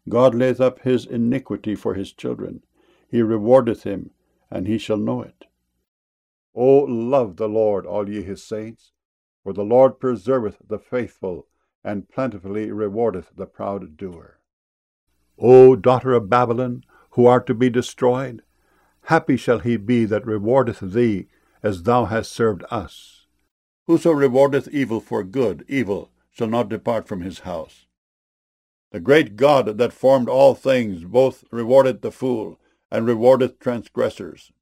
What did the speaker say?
God layeth up his iniquity for his children. He rewardeth him, and he shall know it. O love the Lord, all ye his saints, for the Lord preserveth the faithful, and plentifully rewardeth the proud doer. O daughter of Babylon, who art to be destroyed, happy shall he be that rewardeth thee, as thou hast served us. Whoso rewardeth evil for good, evil shall not depart from his house. The great God that formed all things both rewardeth the fool, and rewardeth transgressors.